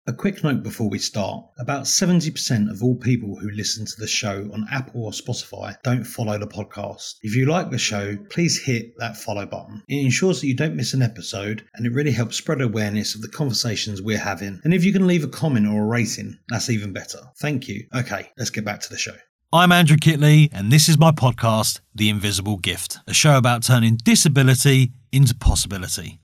A quick note before we start. About 70% of all people who listen to the show on Apple or Spotify don't follow the podcast. If you like the show, please hit that follow button. It ensures that you don't miss an episode, and it really helps spread awareness of the conversations we're having. And if you can leave a comment or a rating, that's even better. Thank you. Okay, let's get back to the show. I'm Andrew Kitley, and this is my podcast, The Invisible Gift, a show about turning disability into possibility.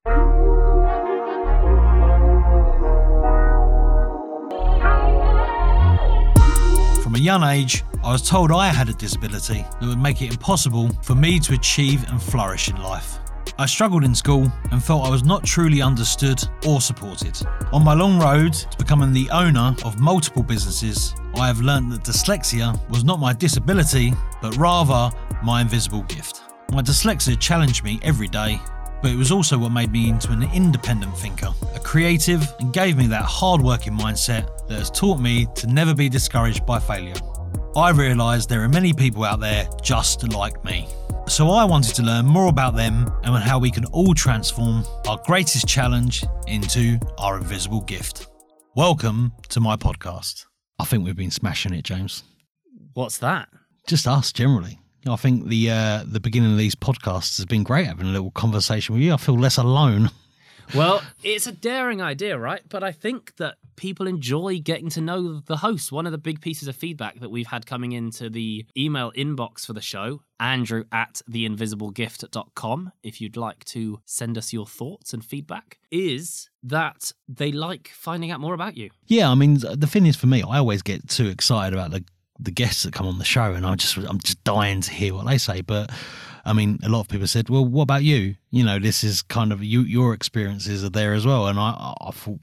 From a young age, I was told I had a disability that would make it impossible for me to achieve and flourish in life. I struggled in school and felt I was not truly understood or supported. On my long road to becoming the owner of multiple businesses, I have learned that dyslexia was not my disability, but rather my invisible gift. My dyslexia challenged me every day, but it was also what made me into an independent thinker, a creative, and gave me that hard-working mindset that has taught me to never be discouraged by failure. I realised there are many people out there just like me. So I wanted to learn more about them and how we can all transform our greatest challenge into our invisible gift. Welcome to my podcast. I think we've been smashing it, James. What's that? Just us, generally. I think the beginning of these podcasts has been great, having a little conversation with you. I feel less alone. Well, it's a daring idea, right? But I think that people enjoy getting to know the host. One of the big pieces of feedback that we've had coming into the email inbox for the show, andrew@theinvisiblegift.com, if you'd like to send us your thoughts and feedback, is that they like finding out more about you. Yeah, I mean, the thing is for me, I always get too excited about the guests that come on the show, and I'm just dying to hear what they say. But I mean, a lot of people said, well, what about you? You know, this is kind of your experiences are there as well. And I thought,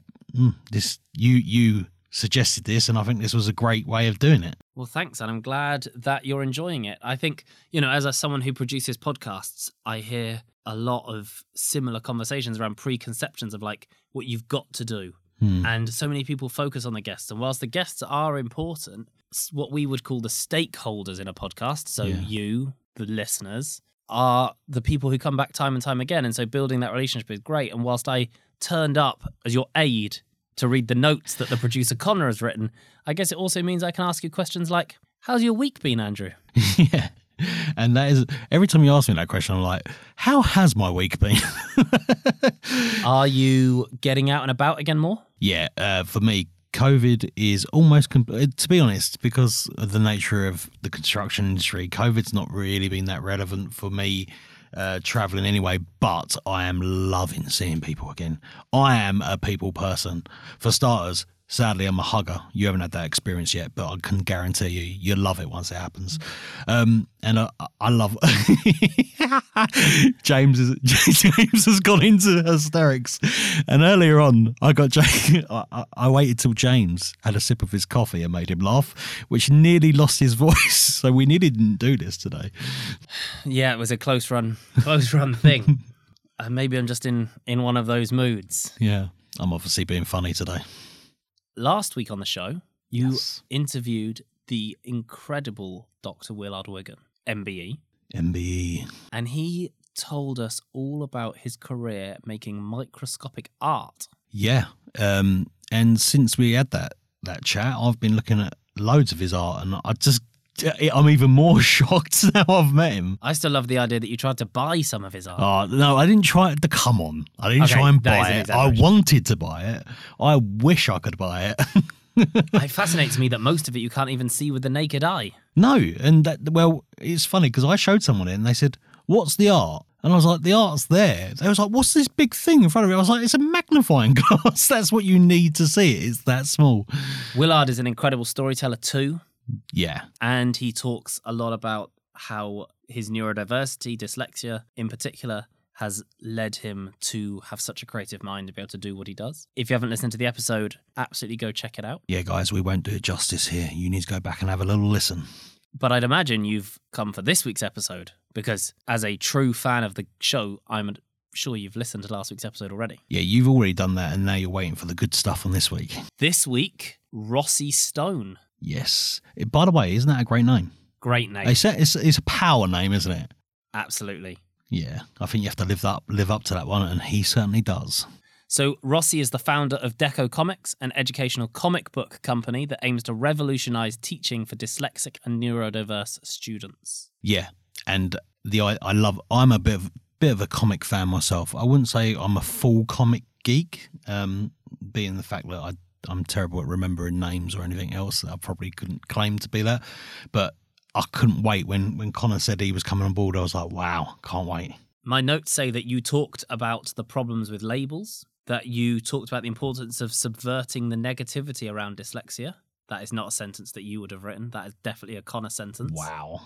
you suggested this, and I think this was a great way of doing it. Well, thanks. And I'm glad that you're enjoying it. I think, as someone who produces podcasts, I hear a lot of similar conversations around preconceptions of like what you've got to do. And so many people focus on the guests. And whilst the guests are important, what we would call the stakeholders in a podcast, so you, the listeners, are the people who come back time and time again. And so building that relationship is great. And whilst I turned up as your aide to read the notes that the producer Connor has written, I guess it also means I can ask you questions like, how's your week been, Andrew? Yeah. And that is, every time you ask me that question, I'm like, how has my week been? Are you getting out and about again more? Yeah, for me, COVID is almost, to be honest, because of the nature of the construction industry, COVID's not really been that relevant for me traveling anyway, but I am loving seeing people again. I am a people person. For starters, sadly, I'm a hugger. You haven't had that experience yet, but I can guarantee you'll love it once it happens. And I love James has gone into hysterics. And earlier on, I waited till James had a sip of his coffee and made him laugh, which nearly lost his voice. So we nearly didn't do this today. Yeah, it was a close run thing. Maybe I'm just in one of those moods. Yeah, I'm obviously being funny today. Last week on the show, you interviewed the incredible Dr. Willard Wigan, MBE. MBE. And he told us all about his career making microscopic art. Yeah. And since we had that chat, I've been looking at loads of his art, and I'm even more shocked now I've met him. I still love the idea that you tried to buy some of his art. Oh, no, I didn't try to come on. I didn't try and buy it. I wanted to buy it. I wish I could buy it. It fascinates me that most of it you can't even see with the naked eye. No, and it's funny because I showed someone it and they said, what's the art? And I was like, the art's there. They was like, what's this big thing in front of me? I was like, it's a magnifying glass. That's what you need to see it. It's that small. Willard is an incredible storyteller too. Yeah. And he talks a lot about how his neurodiversity, dyslexia in particular, has led him to have such a creative mind to be able to do what he does. If you haven't listened to the episode, absolutely go check it out. Yeah, guys, we won't do it justice here. You need to go back and have a little listen. But I'd imagine you've come for this week's episode because as a true fan of the show, I'm sure you've listened to last week's episode already. Yeah, you've already done that and now you're waiting for the good stuff on this week. This week, Rossi Stone. Yes. By the way, isn't that a great name? Great name. They say it's a power name, isn't it? Absolutely. Yeah, I think you have to live up to that one, and he certainly does. So Rossi is the founder of Deco Comics, an educational comic book company that aims to revolutionize teaching for dyslexic and neurodiverse students. Yeah, and I'm a bit of a comic fan myself. I wouldn't say I'm a full comic geek, being the fact that I'm terrible at remembering names or anything else. I probably couldn't claim to be that, but I couldn't wait when Connor said he was coming on board. I was like, wow, can't wait. My notes say that you talked about the problems with labels, that you talked about the importance of subverting the negativity around dyslexia. That is not a sentence that you would have written. That is definitely a Connor sentence. Wow.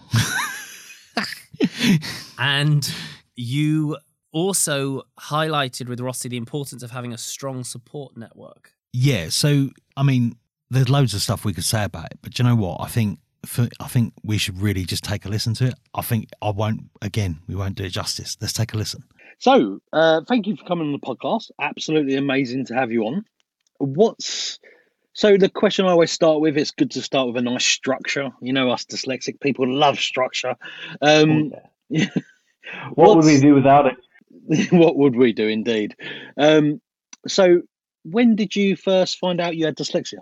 And you also highlighted with Rossi the importance of having a strong support network. Yeah, so, I mean, there's loads of stuff we could say about it, but do you know what? I think we should really just take a listen to it. We won't do it justice. Let's take a listen. So, thank you for coming on the podcast. Absolutely amazing to have you on. So the question I always start with, it's good to start with a nice structure. You know, us dyslexic people love structure. What would we do without it? What would we do, indeed? So when did you first find out you had dyslexia?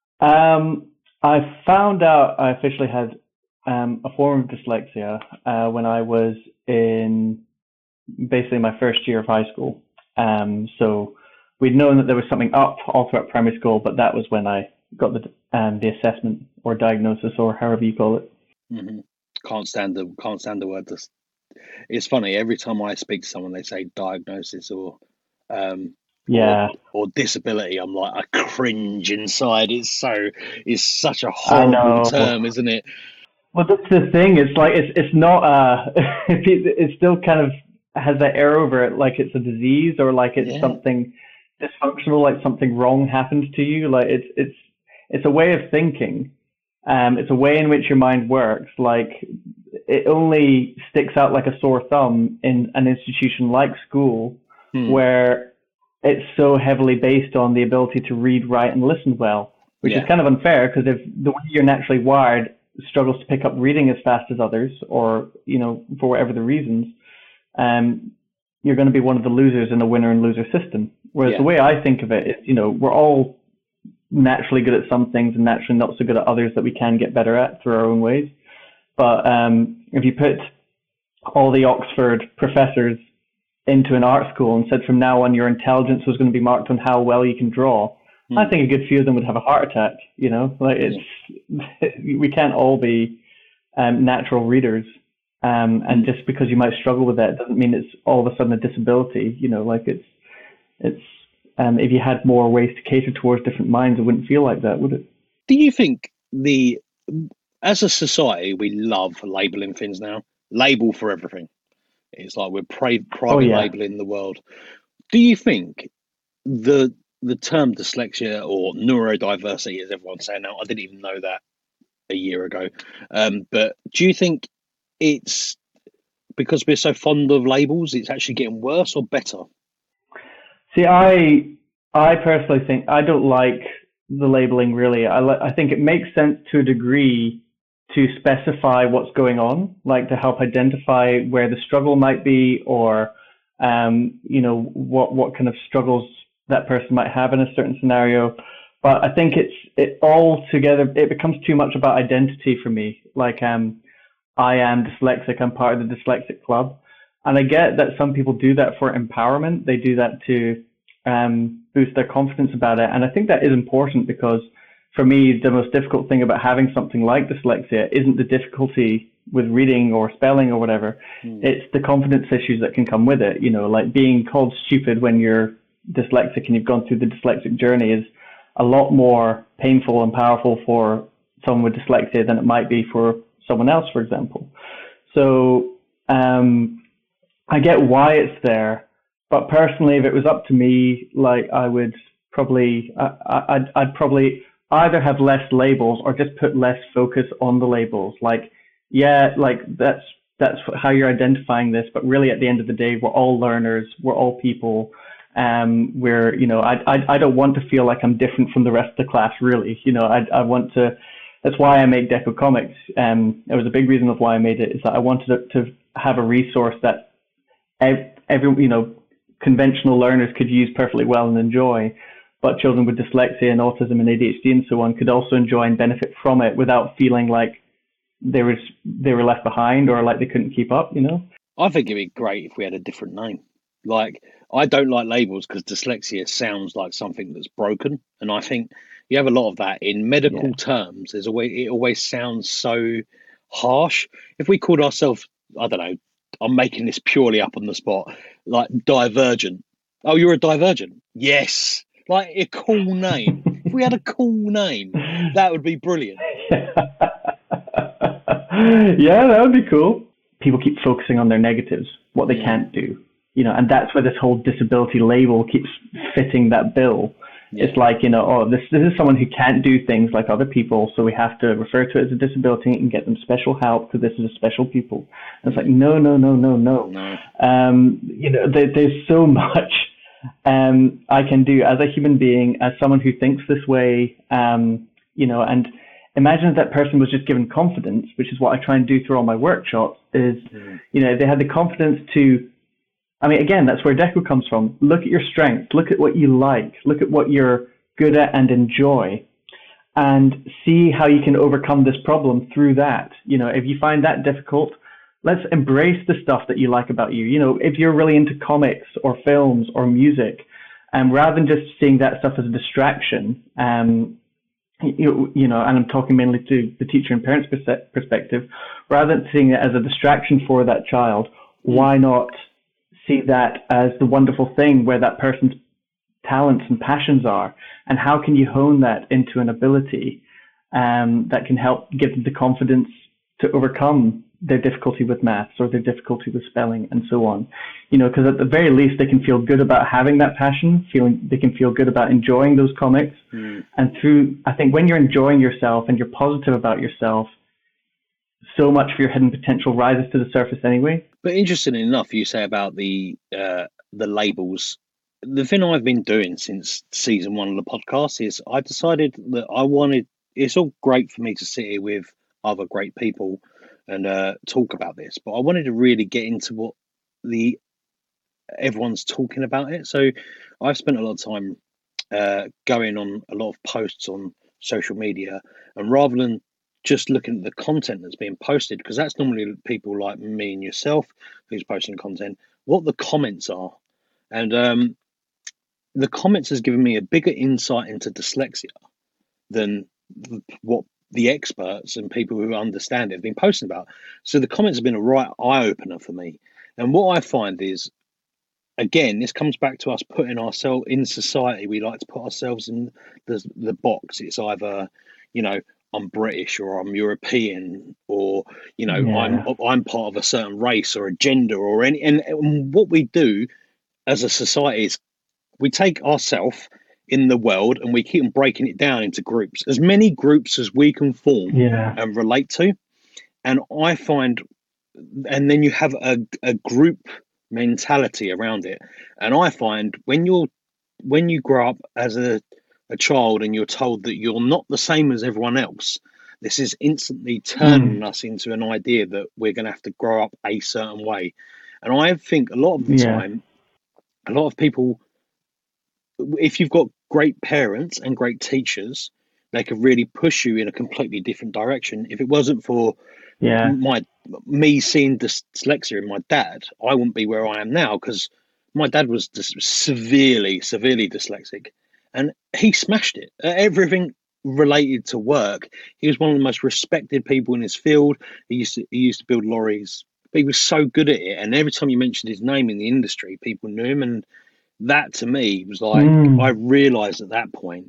I found out I officially had a form of dyslexia when I was in basically my first year of high school. So we'd known that there was something up all throughout primary school, but that was when I got the assessment or diagnosis or however you call it. Mm-hmm. Can't stand the word. It's funny, every time I speak to someone, they say diagnosis or disability. I'm like, I cringe inside. It's such a horrible term, isn't it? Well, that's the thing. It's like it's not it still kind of has that air over it, like it's a disease or like it's something dysfunctional, like something wrong happens to you. Like it's a way of thinking. It's a way in which your mind works. Like it only sticks out like a sore thumb in an institution like school, where it's so heavily based on the ability to read, write, and listen well, which is kind of unfair because if the way you're naturally wired struggles to pick up reading as fast as others, or for whatever the reasons, you're going to be one of the losers in a winner and loser system. Whereas the way I think of it is, we're all naturally good at some things and naturally not so good at others that we can get better at through our own ways. But if you put all the Oxford professors into an art school and said from now on your intelligence was going to be marked on how well you can draw, I think a good few of them would have a heart attack. We can't all be natural readers. And just because you might struggle with that doesn't mean it's all of a sudden a disability. It's if you had more ways to cater towards different minds, it wouldn't feel like that, would it? Do you think as a society, we love labeling things now? Label for everything. It's like we're private labeling the world. Do you think the term dyslexia or neurodiversity, as everyone's saying now, I didn't even know that a year ago. But do you think it's because we're so fond of labels, it's actually getting worse or better? See, I personally think I don't like the labeling really. I think it makes sense to a degree to specify what's going on, like to help identify where the struggle might be, or what kind of struggles that person might have in a certain scenario. But I think it becomes too much about identity for me. Like I am dyslexic, I'm part of the dyslexic club. And I get that some people do that for empowerment. They do that to boost their confidence about it. And I think that is important because for me, the most difficult thing about having something like dyslexia isn't the difficulty with reading or spelling or whatever. It's the confidence issues that can come with it. Like being called stupid when you're dyslexic and you've gone through the dyslexic journey is a lot more painful and powerful for someone with dyslexia than it might be for someone else, for example. So I get why it's there, but personally, if it was up to me, like I would probably, I'd probably either have less labels or just put less focus on the labels. Like that's how you're identifying this, but really at the end of the day, we're all learners, we're all people. I don't want to feel like I'm different from the rest of the class, really. I want to. That's why I make Deco Comics. It was a big reason of why I made it, is that I wanted to have a resource that conventional learners could use perfectly well and enjoy, but children with dyslexia and autism and ADHD and so on could also enjoy and benefit from it without feeling like they were left behind or like they couldn't keep up, you know? I think it'd be great if we had a different name. Like, I don't like labels because dyslexia sounds like something that's broken, and I think you have a lot of that in medical terms. It always sounds so harsh. If we called ourselves, I don't know, I'm making this purely up on the spot, like divergent. Oh, you're a divergent? Yes. Like a cool name. If we had a cool name, that would be brilliant. Yeah, that would be cool. People keep focusing on their negatives, what they can't do, you know, and that's where this whole disability label keeps fitting that bill. Yeah. It's like, you know, oh, this is someone who can't do things like other people, so we have to refer to it as a disability and get them special help because this is a special people. And it's like, no. You know, there's so much I can do as a human being, as someone who thinks this way, you know, and imagine if that person was just given confidence, which is what I try and do through all my workshops, is, you know, they had the confidence to, I mean, again, that's where Deco comes from. Look at your strengths, look at what you like, look at what you're good at and enjoy, and see how you can overcome this problem through that. You know, if you find that difficult, let's embrace the stuff that you like about you. You know, if you're really into comics or films or music, rather than just seeing that stuff as a distraction, you know, and I'm talking mainly to the teacher and parents' perspective, rather than seeing it as a distraction for that child, why not see that as the wonderful thing where that person's talents and passions are, and how can you hone that into an ability that can help give them the confidence to overcome their difficulty with maths or their difficulty with spelling and so on, you know, because at the very least they can feel good about having that passion, they can feel good about enjoying those comics. And through, I think when you're enjoying yourself and you're positive about yourself, so much for your hidden potential rises to the surface anyway. But interestingly enough, you say about the labels. The thing I've been doing since season 1 of the podcast is I decided that it's all great for me to sit here with other great people and talk about this, but I wanted to really get into what everyone's talking about it. So I've spent a lot of time going on a lot of posts on social media, and rather than just looking at the content that's being posted, because that's normally people like me and yourself who's posting content, what the comments are. And the comments has given me a bigger insight into dyslexia than what the experts and people who understand it have been posting about. So the comments have been a right eye-opener for me. And what I find is, again, this comes back to us putting ourselves in society. We like to put ourselves in the box. It's either, you know, I'm British or I'm European, or, you know, I'm part of a certain race or a gender or any. And what we do as a society is we take ourselves in the world and we keep on breaking it down into groups, as many groups as we can form and relate to. And I find, and then you have a group mentality around it. And I find when you grow up as a child and you're told that you're not the same as everyone else, this is instantly turning us into an idea that we're going to have to grow up a certain way. And I think a lot of the time, a lot of people, if you've got great parents and great teachers, they could really push you in a completely different direction. If it wasn't for me seeing dyslexia in my dad, I wouldn't be where I am now, because my dad was severely dyslexic, and he smashed it. Everything related to work, he was one of the most respected people in his field. He used to build lorries, but he was so good at it. And every time you mentioned his name in the industry, people knew him. And that to me was like, I realized at that point,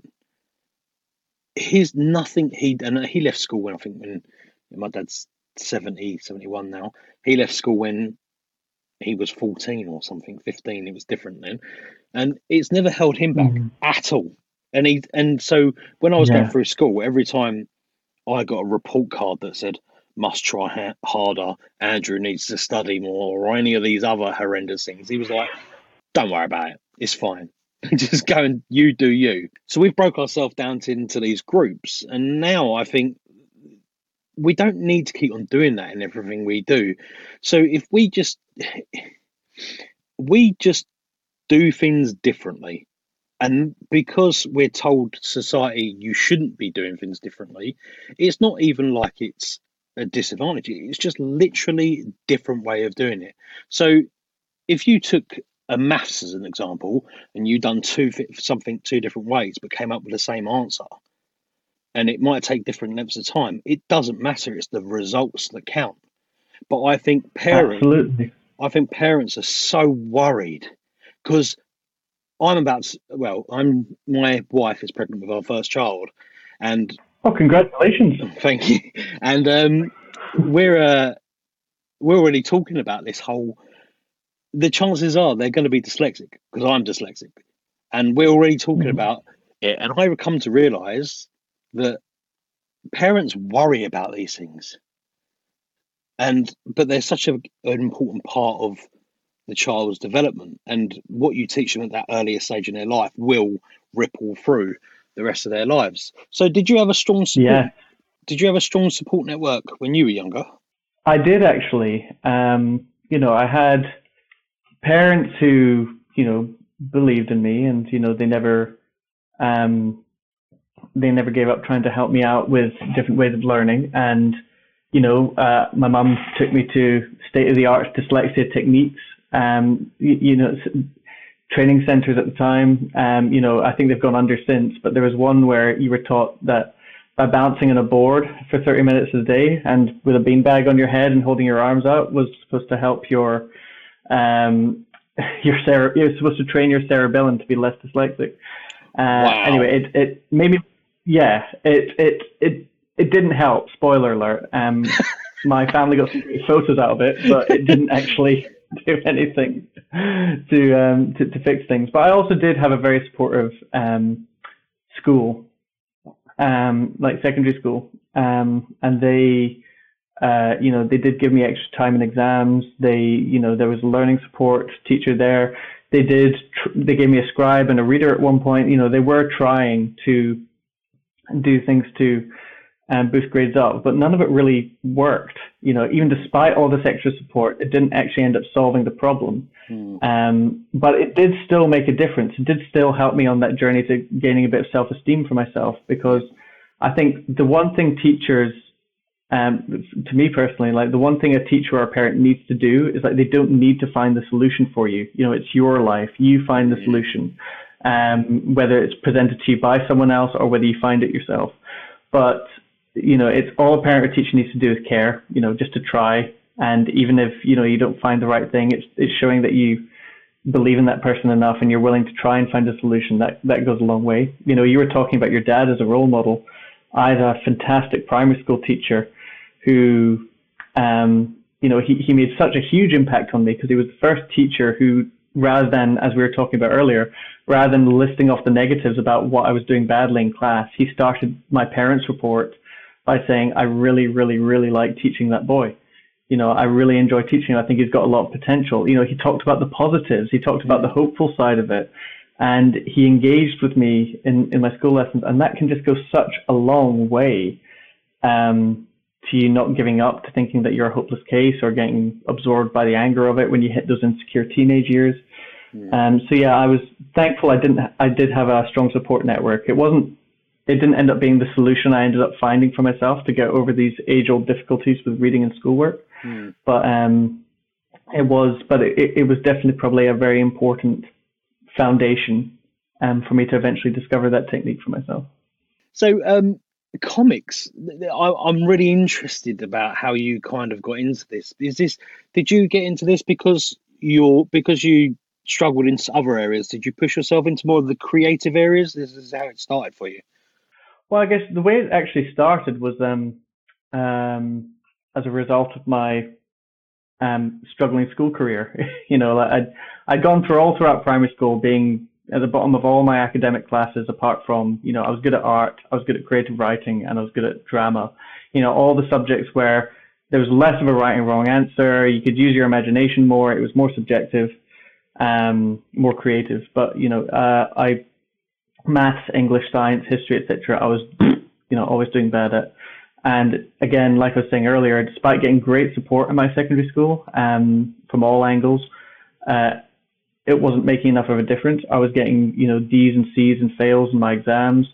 he left school when my dad's 71 now. He left school when he was 14 or something, 15. It was different then. And it's never held him back at all. And so when I was going through school, every time I got a report card that said, must try harder, Andrew needs to study more, or any of these other horrendous things, he was like, don't worry about it. It's fine. Just go and you do you. So we've broke ourselves down into these groups. And now I think we don't need to keep on doing that in everything we do. So if we just do things differently. And because we're told society you shouldn't be doing things differently, it's not even like it's a disadvantage. It's just literally a different way of doing it. So if you took a maths as an example and you done something two different ways but came up with the same answer, and it might take different lengths of time, it doesn't matter. It's the results that count. But I think parents are so worried because my wife is pregnant with our first child, and congratulations! Thank you. And we're already talking about this whole. The chances are they're going to be dyslexic because I'm dyslexic, and we're already talking about it. And I've come to realise that parents worry about these things, but they're such an important part of the child's development, and what you teach them at that earlier stage in their life will ripple through the rest of their lives. So did you have a strong support? Yeah. Did you have a strong support network when you were younger? I did actually. I had parents who, believed in me, and, they never gave up trying to help me out with different ways of learning. And, my mum took me to state-of-the-art dyslexia techniques, training centers at the time. I think they've gone under since, but there was one where you were taught that by bouncing on a board for 30 minutes a day and with a beanbag on your head and holding your arms out was supposed to help you're supposed to train your cerebellum to be less dyslexic. Wow. Anyway, it made me, it didn't help. Spoiler alert. My family got some great photos out of it, but it didn't actually do anything to fix things. But I also did have a very supportive school, like secondary school, and they did give me extra time in exams. There was a learning support teacher there. They gave me a scribe and a reader at one point. They were trying to do things to boost grades up, but none of it really worked. Even despite all this extra support, it didn't actually end up solving the problem. But it did still make a difference. It did still help me on that journey to gaining a bit of self-esteem for myself, because I think the one thing teachers, to me personally, like the one thing a teacher or a parent needs to do is like they don't need to find the solution for you. It's your life. You find the solution, whether it's presented to you by someone else or whether you find it yourself. But it's all a parent or teacher needs to do is care, just to try. And even if, you don't find the right thing, it's showing that you believe in that person enough and you're willing to try and find a solution. That goes a long way. You were talking about your dad as a role model. I had a fantastic primary school teacher who, he made such a huge impact on me because he was the first teacher who, rather than, as we were talking about earlier, rather than listing off the negatives about what I was doing badly in class, he started my parents' report by saying, I really, really, really like teaching that boy. I really enjoy teaching him. I think he's got a lot of potential. He talked about the positives. He talked about the hopeful side of it. And he engaged with me in my school lessons. And that can just go such a long way to you not giving up, to thinking that you're a hopeless case or getting absorbed by the anger of it when you hit those insecure teenage years. I was thankful I did have a strong support network. It didn't end up being the solution I ended up finding for myself to get over these age-old difficulties with reading and schoolwork. But it was definitely probably a very important foundation for me to eventually discover that technique for myself. So comics, I'm really interested about how you kind of got into this. Did you get into this because you struggled in other areas? Did you push yourself into more of the creative areas? This is how it started for you. Well, I guess the way it actually started was as a result of my struggling school career. I'd gone throughout primary school being at the bottom of all my academic classes, apart from, I was good at art, I was good at creative writing, and I was good at drama. All the subjects where there was less of a right and wrong answer, you could use your imagination more, it was more subjective, more creative. But, maths, English, science, history, etc., I was, always doing bad at. And again, like I was saying earlier, despite getting great support in my secondary school from all angles, it wasn't making enough of a difference. I was getting, D's and C's and fails in my exams.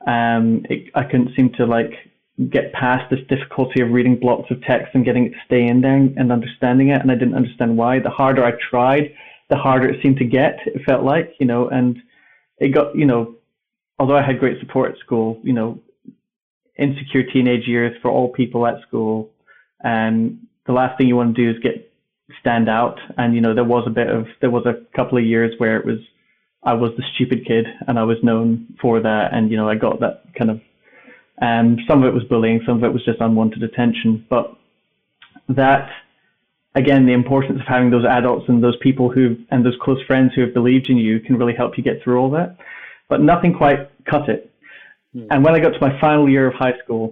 I couldn't seem to get past this difficulty of reading blocks of text and getting it to stay in there and understanding it. And I didn't understand why. The harder I tried, the harder it seemed to get, it felt like, and it got, although I had great support at school, insecure teenage years for all people at school. And the last thing you want to do is stand out. And, there was a couple of years where I was the stupid kid and I was known for that. And, I got that kind of, some of it was bullying, some of it was just unwanted attention. But that, again, the importance of having those adults and those people and those close friends who have believed in you can really help you get through all that. But nothing quite cut it. And when I got to my final year of high school,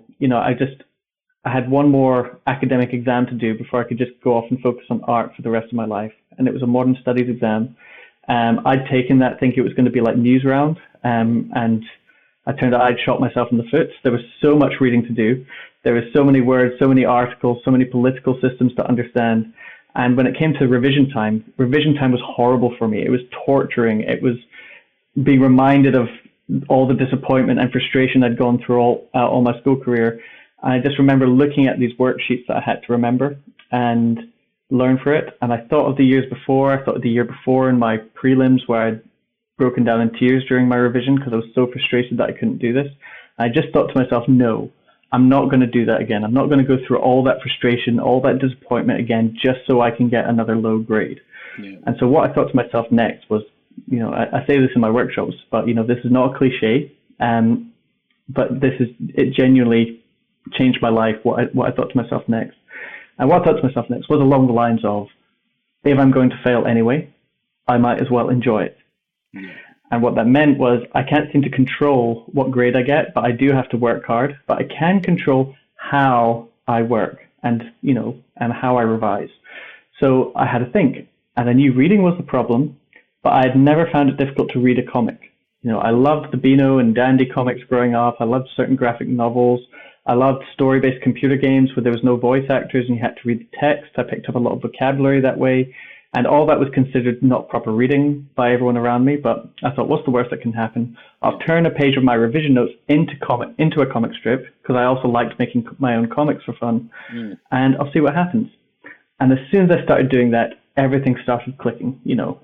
I had one more academic exam to do before I could just go off and focus on art for the rest of my life. And it was a modern studies exam. I'd taken that thinking it was going to be like news round. And I turned out I'd shot myself in the foot. There was so much reading to do. There were so many words, so many articles, so many political systems to understand. And when it came to revision time was horrible for me. It was torturing. It was being reminded of all the disappointment and frustration I'd gone through all my school career. I just remember looking at these worksheets that I had to remember and learn for it. And I thought of the years before. I thought of the year before in my prelims where I'd broken down in tears during my revision because I was so frustrated that I couldn't do this. I just thought to myself, no, I'm not going to do that again. I'm not going to go through all that frustration, all that disappointment again, just so I can get another low grade. Yeah. And so what I thought to myself next was, I say this in my workshops, but, this is not a cliche, but it genuinely changed my life, what I thought to myself next. And what I thought to myself next was along the lines of, if I'm going to fail anyway, I might as well enjoy it. Yeah. And what that meant was I can't seem to control what grade I get, but I do have to work hard, but I can control how I work and how I revise. So I had to think, and I knew reading was the problem, but I had never found it difficult to read a comic. I loved the Beano and Dandy comics growing up. I loved certain graphic novels. I loved story-based computer games where there was no voice actors and you had to read the text. I picked up a lot of vocabulary that way. And all that was considered not proper reading by everyone around me. But I thought, what's the worst that can happen? I'll turn a page of my revision notes into a comic strip, because I also liked making my own comics for fun. And I'll see what happens. And as soon as I started doing that, everything started clicking.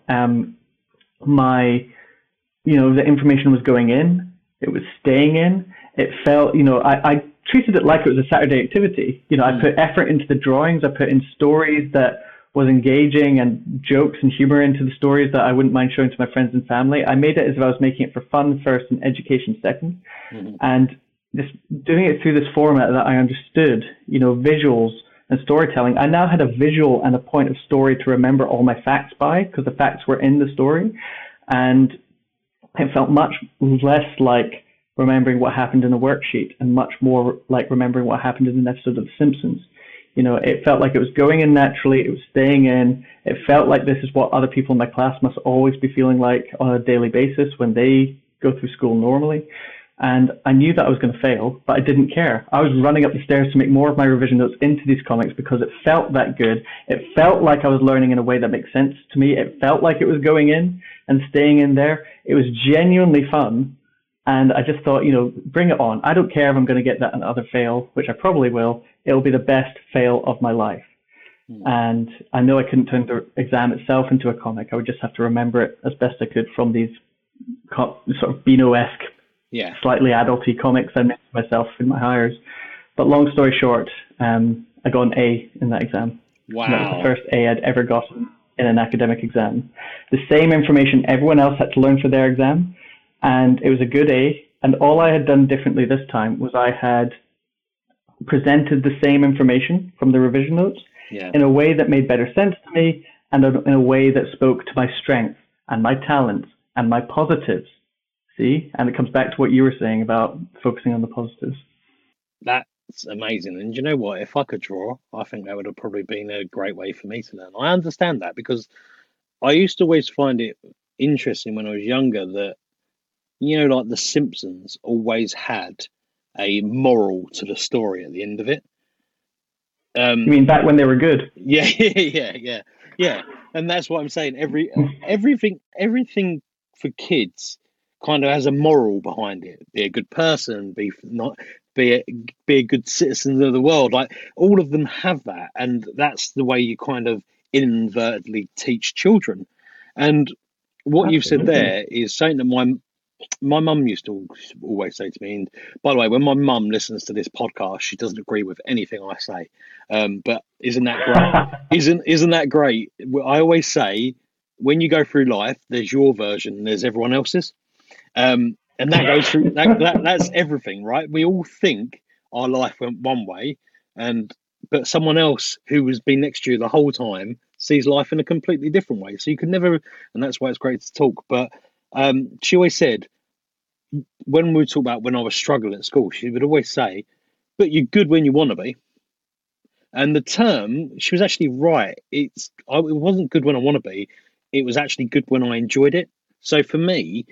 The information was going in, it was staying in. It felt, I treated it like it was a Saturday activity. I put effort into the drawings. I put in stories that was engaging and jokes and humor into the stories that I wouldn't mind showing to my friends and family. I made it as if I was making it for fun first and education second. And just doing it through this format that I understood, visuals and storytelling. I now had a visual and a point of story to remember all my facts by, because the facts were in the story. And it felt much less like remembering what happened in a worksheet and much more like remembering what happened in an episode of The Simpsons. It felt like it was going in naturally, it was staying in. It felt like this is what other people in my class must always be feeling like on a daily basis when they go through school normally. And I knew that I was going to fail, but I didn't care. I was running up the stairs to make more of my revision notes into these comics because it felt that good. It felt like I was learning in a way that makes sense to me. It felt like it was going in and staying in there. It was genuinely fun. And I just thought, bring it on. I don't care if I'm going to get that another fail, which I probably will. It'll be the best fail of my life. And I know I couldn't turn the exam itself into a comic. I would just have to remember it as best I could from these sort of Beano-esque, slightly adulty comics I made myself in my hires. But long story short, I got an A in that exam. Wow. And that was the first A I'd ever gotten in an academic exam. The same information everyone else had to learn for their exam. And it was a good A. And all I had done differently this time was I had presented the same information from the revision notes in a way that made better sense to me and in a way that spoke to my strengths and my talents and my positives. See? And it comes back to what you were saying about focusing on the positives. That's amazing. And you know what? If I could draw, I think that would have probably been a great way for me to learn. I understand that because I used to always find it interesting when I was younger that, like The Simpsons always had a moral to the story at the end of it. You mean back when they were good? Yeah. And that's what I'm saying. Everything for kids kind of has a moral behind it. Be a good person. Be a good citizen of the world. Like all of them have that, and that's the way you kind of inadvertently teach children. And what you've said there is something that my mum used to always say to me. And by the way, when my mum listens to this podcast, she doesn't agree with anything I say. But isn't that great? Isn't that great? I always say, when you go through life, there's your version and there's everyone else's. And that goes through that's everything, right? We all think our life went one way, but someone else who has been next to you the whole time sees life in a completely different way. So you can never, and that's why it's great to talk. But she always said, when we talk about when I was struggling at school, she would always say, but you're good when you want to be. And the term, she was actually right. It wasn't good when I want to be. It was actually good when I enjoyed it. So for me,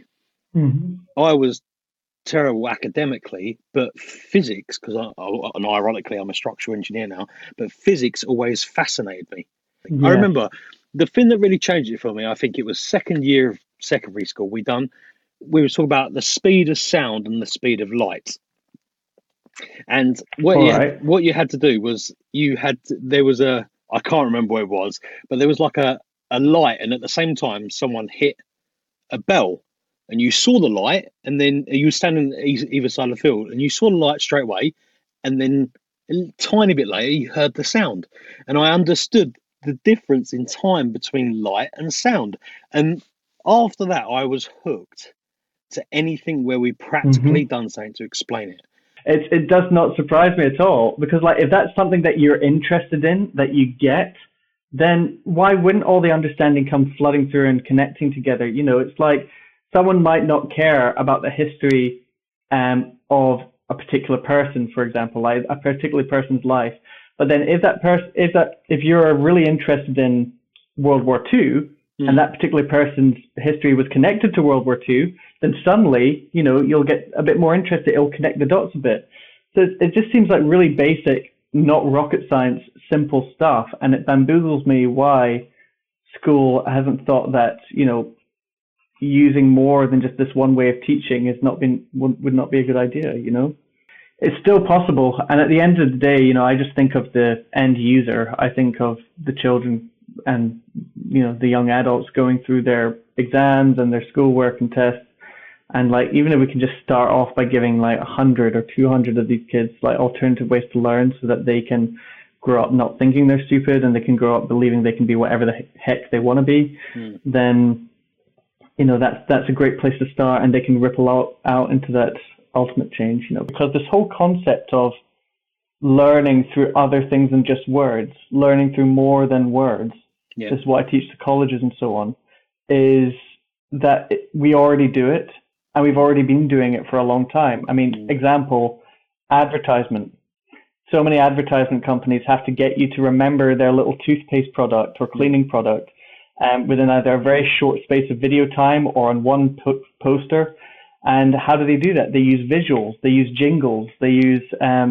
I was terrible academically, but physics, because and ironically I'm a structural engineer now, but physics always fascinated me. Yeah. I remember the thing that really changed it for me, I think it was second year of secondary school, we were talking about the speed of sound and the speed of light. And what you had to do was there was I can't remember what it was, but there was like a light, and at the same time someone hit a bell, and you saw the light, and then you were standing either side of the field, and you saw the light straight away, and then a tiny bit later you heard the sound, and I understood the difference in time between light and sound. And after that I was hooked to anything where we practically done something to explain it. It does not surprise me at all, because like if that's something that you're interested in, that you get, then why wouldn't all the understanding come flooding through and connecting together? You know, it's like someone might not care about the history of a particular person, for example, like a particular person's life. But then if you're really interested in World War II, and that particular person's history was connected to World War II, then suddenly, you know, you'll get a bit more interested. It'll connect the dots a bit. So it just seems like really basic, not rocket science, simple stuff. And it bamboozles me why school hasn't thought that, you know, using more than just this one way of teaching would not be a good idea, you know? It's still possible. And at the end of the day, you know, I just think of the end user. I think of the children and, you know, the young adults going through their exams and their schoolwork and tests. And like, even if we can just start off by giving like 100 or 200 of these kids like alternative ways to learn, so that they can grow up not thinking they're stupid, and they can grow up believing they can be whatever the heck they want to be, then, you know, that's a great place to start, and they can ripple out into that ultimate change, you know, because this whole concept of learning through other things than just words, learning through more than words, this is what I teach to colleges and so on, is that we already do it, and we've already been doing it for a long time. I mean, example, advertisement. So many advertisement companies have to get you to remember their little toothpaste product or cleaning product within either a very short space of video time or on one poster. And how do they do that? They use visuals, they use jingles, they use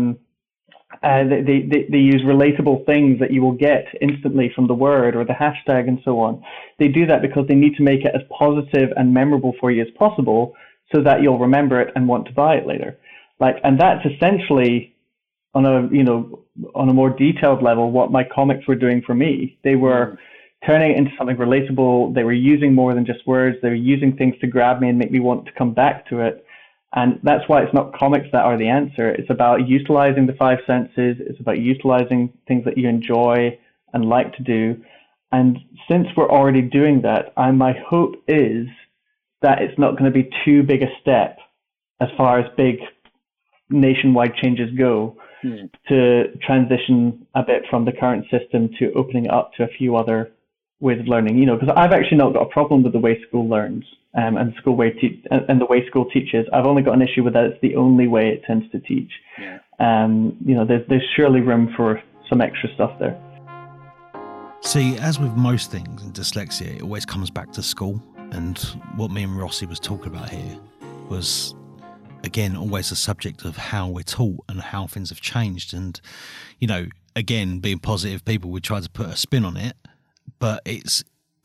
they use relatable things that you will get instantly from the word or the hashtag and so on. They do that because they need to make it as positive and memorable for you as possible, so that you'll remember it and want to buy it later. Like, and that's essentially on a more detailed level what my comics were doing for me. They were turning it into something relatable. They were using more than just words. They were using things to grab me and make me want to come back to it. And that's why it's not comics that are the answer. It's about utilizing the five senses. It's about utilizing things that you enjoy and like to do. And since we're already doing that, my hope is that it's not going to be too big a step as far as big nationwide changes go to transition a bit from the current system to opening it up to a few other ways of learning. You know, because I've actually not got a problem with the way school learns and the way school teaches. I've only got an issue with that it's the only way it tends to teach. You know, there's surely room for some extra stuff there. See, as with most things in dyslexia, it always comes back to school. And what me and Rossi was talking about here was, again, always the subject of how we're taught and how things have changed. And, you know, again, being positive people, we try to put a spin on it, but it's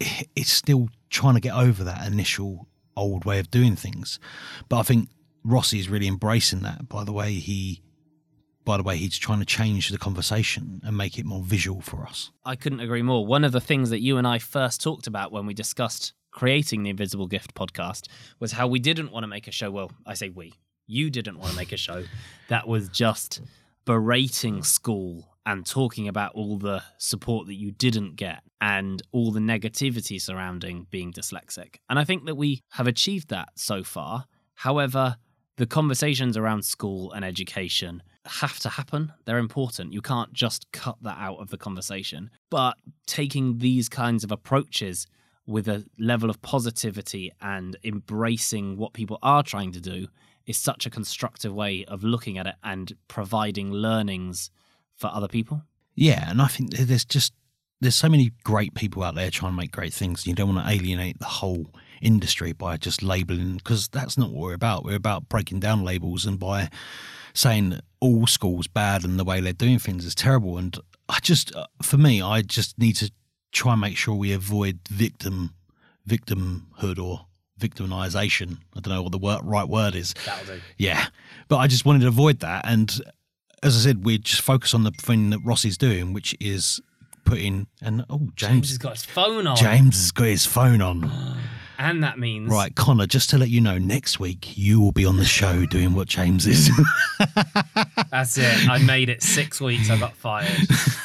it's still trying to get over that initial old way of doing things. But I think Rossi is really embracing that by the way he's trying to change the conversation and make it more visual for us. I couldn't agree more. One of the things that you and I first talked about when we discussed creating the Invisible Gift podcast was how we didn't want to make a show. Well, I say we. You didn't want to make a show that was just berating school and talking about all the support that you didn't get and all the negativity surrounding being dyslexic. And I think that we have achieved that so far. However, the conversations around school and education have to happen. They're important. You can't just cut that out of the conversation. But taking these kinds of approaches with a level of positivity and embracing what people are trying to do is such a constructive way of looking at it and providing learnings for other people. Yeah, and I think there's so many great people out there trying to make great things. You don't want to alienate the whole industry by just labeling, because that's not what we're about. We're about breaking down labels and by saying that all school's bad and the way they're doing things is terrible. And I just need to try and make sure we avoid victimhood or victimization. I don't know what the right word is. That'll do. Yeah, but I just wanted to avoid that. And as I said, we just focus on the thing that Rossi's doing, which is putting. And James has got his phone on. James has got his phone on. And that means... Right, Connor, just to let you know, next week you will be on the show doing what James is. That's it. I made it 6 weeks. I got fired.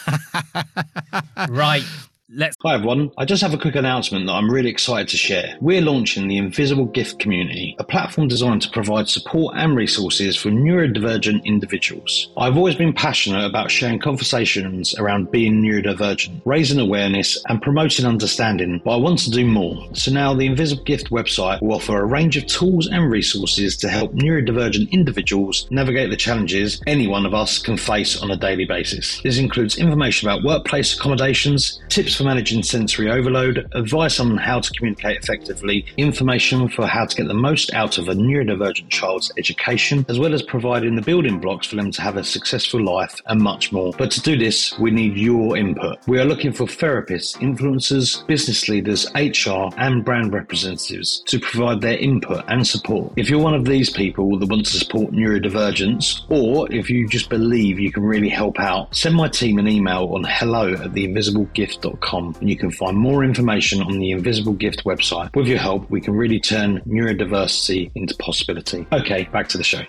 Right. Hi everyone, I just have a quick announcement that I'm really excited to share. We're launching the Invisible Gift Community, a platform designed to provide support and resources for neurodivergent individuals. I've always been passionate about sharing conversations around being neurodivergent, raising awareness and promoting understanding, but I want to do more. So now the Invisible Gift website will offer a range of tools and resources to help neurodivergent individuals navigate the challenges any one of us can face on a daily basis. This includes information about workplace accommodations, tips for managing sensory overload, advice on how to communicate effectively, information for how to get the most out of a neurodivergent child's education, as well as providing the building blocks for them to have a successful life and much more. But to do this, we need your input. We are looking for therapists, influencers, business leaders, HR, and brand representatives to provide their input and support. If you're one of these people that want to support neurodivergence, or if you just believe you can really help out, send my team an email on hello@theinvisiblegift.com and you can find more information on the Invisible Gift website. With your help, we can really turn neurodiversity into possibility. Okay, back to the show.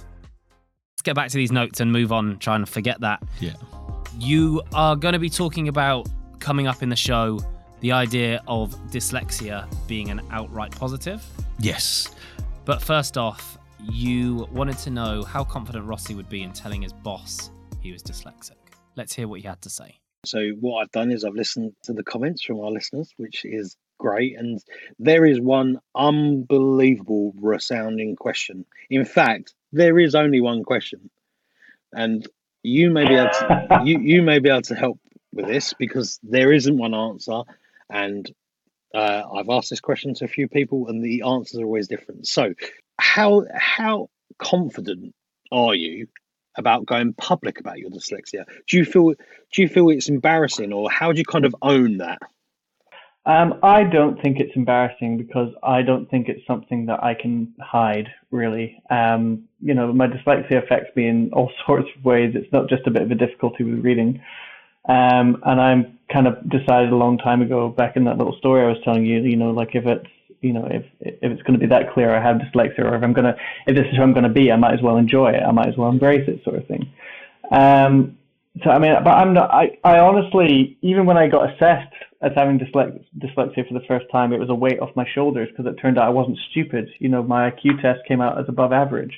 Let's get back to these notes and move on, try and forget that. Yeah. You are going to be talking about, coming up in the show, the idea of dyslexia being an outright positive. Yes. But first off, you wanted to know how confident Rossi would be in telling his boss he was dyslexic. Let's hear what he had to say. So what I've done is I've listened to the comments from our listeners, which is great. And there is one unbelievable resounding question. In fact, there is only one question. And you may be able to, you may be able to help with this, because there isn't one answer. And I've asked this question to a few people and the answers are always different. So how confident are you about going public about your dyslexia? Do you feel it's embarrassing, or how do you kind of own that? I don't think it's embarrassing, because I don't think it's something that I can hide, really. My dyslexia affects me in all sorts of ways. It's not just a bit of a difficulty with reading. And I'm kind of decided a long time ago, back in that little story I was telling you, like if it's going to be that clear I have dyslexia, or if this is who I'm going to be, I might as well enjoy it. I might as well embrace it, sort of thing. But I'm not. I honestly, even when I got assessed as having dyslexia for the first time, it was a weight off my shoulders, because it turned out I wasn't stupid. My IQ test came out as above average.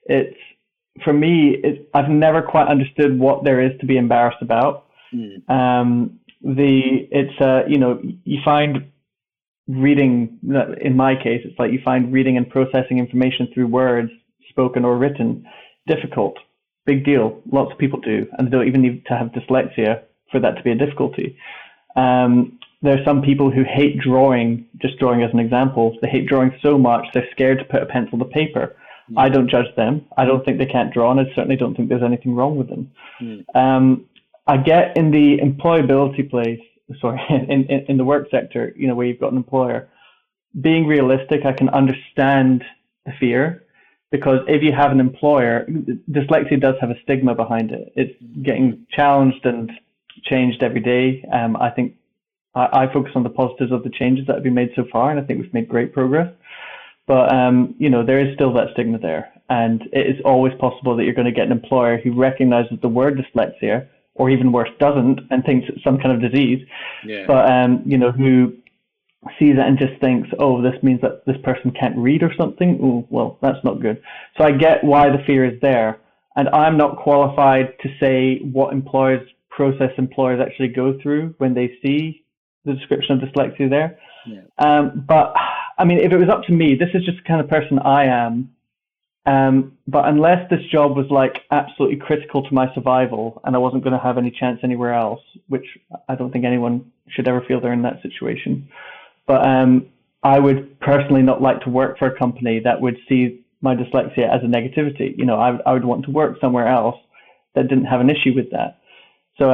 For me, I've never quite understood what there is to be embarrassed about. You find reading, in my case, it's like you find reading and processing information through words, spoken or written, difficult. Big deal. Lots of people do, and they don't even need to have dyslexia for that to be a difficulty. There are some people who hate drawing, just drawing as an example. They hate drawing so much they're scared to put a pencil to paper. I don't judge them. I don't think they can't draw, and I certainly don't think there's anything wrong with them. I get in the employability place, sorry, in the work sector, where you've got an employer, being realistic, I can understand the fear, because if you have an employer, dyslexia does have a stigma behind it. It's getting challenged and changed every day. I think I focus on the positives of the changes that have been made so far, and I think we've made great progress. But, there is still that stigma there. And it is always possible that you're going to get an employer who recognizes the word dyslexia, or even worse, doesn't, and thinks it's some kind of disease. Yeah. But, who sees it and just thinks, oh, this means that this person can't read or something. Oh, well, that's not good. So I get why the fear is there. And I'm not qualified to say what process employers actually go through when they see the description of dyslexia there. Yeah. But I mean, if it was up to me, this is just the kind of person I am. But unless this job was like absolutely critical to my survival and I wasn't going to have any chance anywhere else, which I don't think anyone should ever feel they're in that situation. But I would personally not like to work for a company that would see my dyslexia as a negativity. I would want to work somewhere else that didn't have an issue with that. So,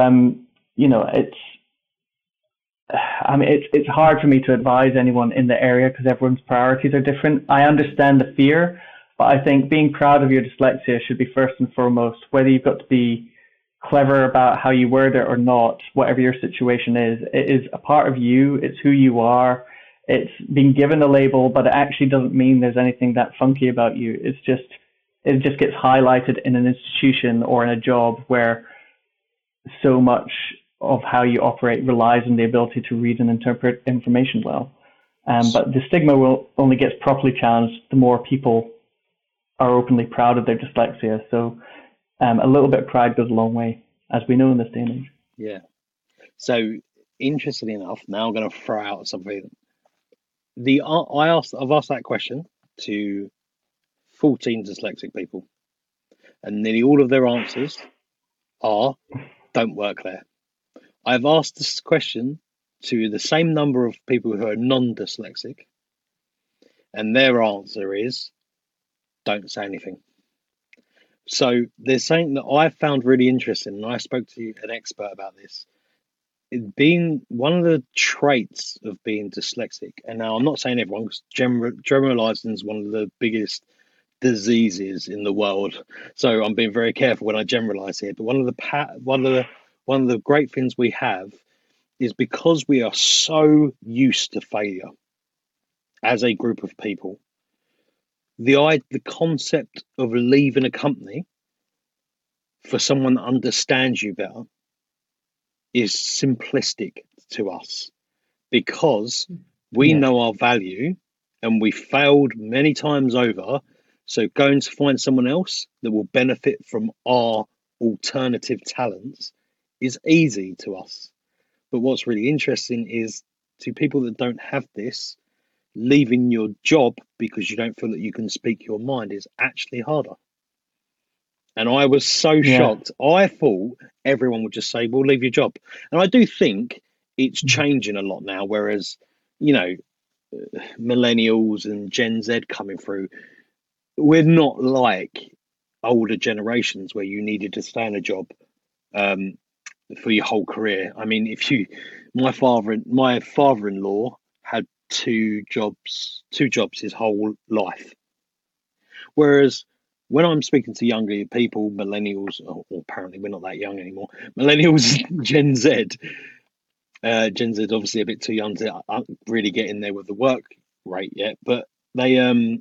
it's hard for me to advise anyone in the area because everyone's priorities are different. I understand the fear, but I think being proud of your dyslexia should be first and foremost, whether you've got to be clever about how you word it or not, whatever your situation is. It is a part of you. It's who you are. It's being given a label, but it actually doesn't mean there's anything that funky about you. It just gets highlighted in an institution or in a job where so much of how you operate relies on the ability to read and interpret information well. But the stigma will only get properly challenged the more people are openly proud of their dyslexia. So a little bit of pride goes a long way, as we know in this day and age. Yeah. So interestingly enough, now I'm going to throw out something. I've asked that question to 14 dyslexic people, and nearly all of their answers are don't work there. I've asked this question to the same number of people who are non-dyslexic, and their answer is don't say anything. So there's something that I found really interesting, and I spoke to an expert about this. It being one of the traits of being dyslexic, and now I'm not saying everyone, because generalizing is one of the biggest diseases in the world. So I'm being very careful when I generalize here. But one of the great things we have is because we are so used to failure as a group of people. The concept of leaving a company for someone that understands you better is simplistic to us, because we know our value and we failed many times over. So going to find someone else that will benefit from our alternative talents is easy to us. But what's really interesting is to people that don't have this, leaving your job because you don't feel that you can speak your mind is actually harder. And I was so shocked. I thought everyone would just say, well, leave your job. And I do think it's changing a lot now, whereas, millennials and Gen Z coming through, we're not like older generations where you needed to stay in a job for your whole career. I mean, my father-in-law had two jobs his whole life. Whereas when I'm speaking to younger people, millennials, or apparently we're not that young anymore, millennials, Gen Z obviously a bit too young to really get in there with the work rate yet, but they're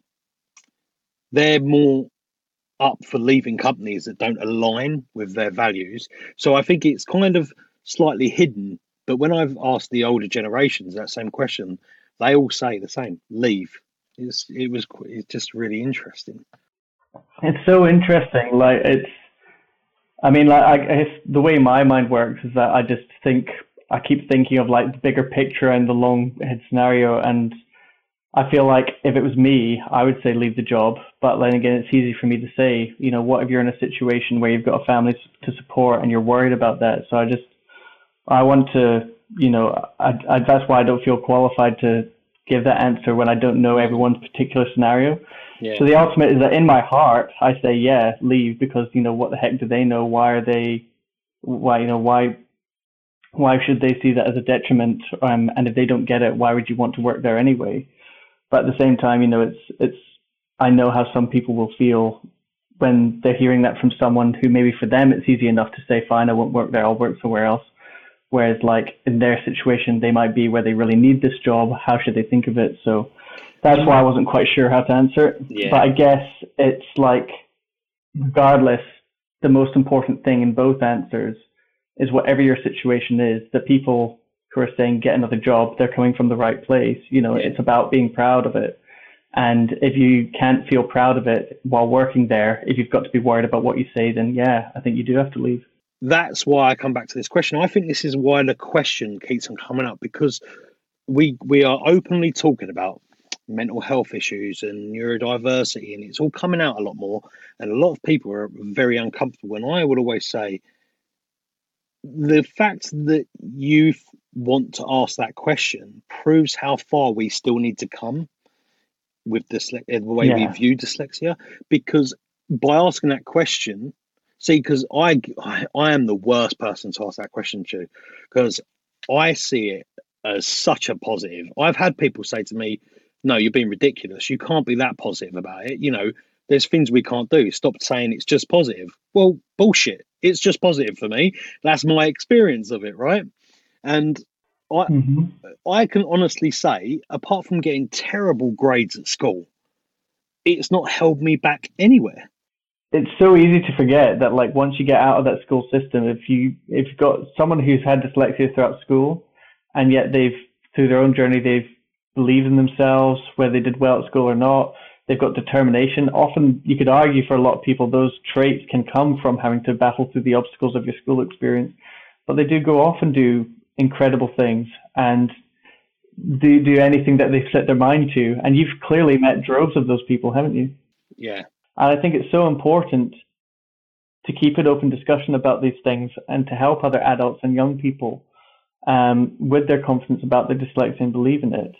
more up for leaving companies that don't align with their values. So I think it's kind of slightly hidden. But when I've asked the older generations that same question, they all say the same: leave. It's just really interesting. It's so interesting. I guess the way my mind works is that I keep thinking of like the bigger picture and the long head scenario, and I feel like if it was me, I would say leave the job. But then again, it's easy for me to say, what if you're in a situation where you've got a family to support and you're worried about that? So I want to, that's why I don't feel qualified to give that answer when I don't know everyone's particular scenario. Yeah. So the ultimate is that in my heart, I say, leave, because, what the heck do they know? Why why should they see that as a detriment? And if they don't get it, why would you want to work there anyway? But at the same time, it's I know how some people will feel when they're hearing that from someone who maybe for them it's easy enough to say, fine, I won't work there, I'll work somewhere else. Whereas like in their situation, they might be where they really need this job. How should they think of it? So that's why I wasn't quite sure how to answer it. Yeah. But I guess it's like, regardless, the most important thing in both answers is whatever your situation is, the people who are saying get another job, they're coming from the right place. It's about being proud of it. And if you can't feel proud of it while working there, if you've got to be worried about what you say, then yeah, I think you do have to leave. That's why I come back to this question. I think this is why the question keeps on coming up, because we are openly talking about mental health issues and neurodiversity, and it's all coming out a lot more. And a lot of people are very uncomfortable. And I would always say the fact that you want to ask that question proves how far we still need to come with the way we view dyslexia, because by asking that question, because I am the worst person to ask that question to, because I see it as such a positive. I've had people say to me, no, you're being ridiculous. You can't be that positive about it. There's things we can't do. Stop saying it's just positive. Well, bullshit. It's just positive for me. That's my experience of it, right? And I can honestly say, apart from getting terrible grades at school, it's not held me back anywhere. It's so easy to forget that, like, once you get out of that school system, if you've got someone who's had dyslexia throughout school, and yet through their own journey, they've believed in themselves, whether they did well at school or not, they've got determination. Often, you could argue for a lot of people, those traits can come from having to battle through the obstacles of your school experience, but they do go off and do incredible things and do anything that they set their mind to. And you've clearly met droves of those people, haven't you? Yeah. And I think it's so important to keep an open discussion about these things and to help other adults and young people with their confidence about their dyslexia and believe in it.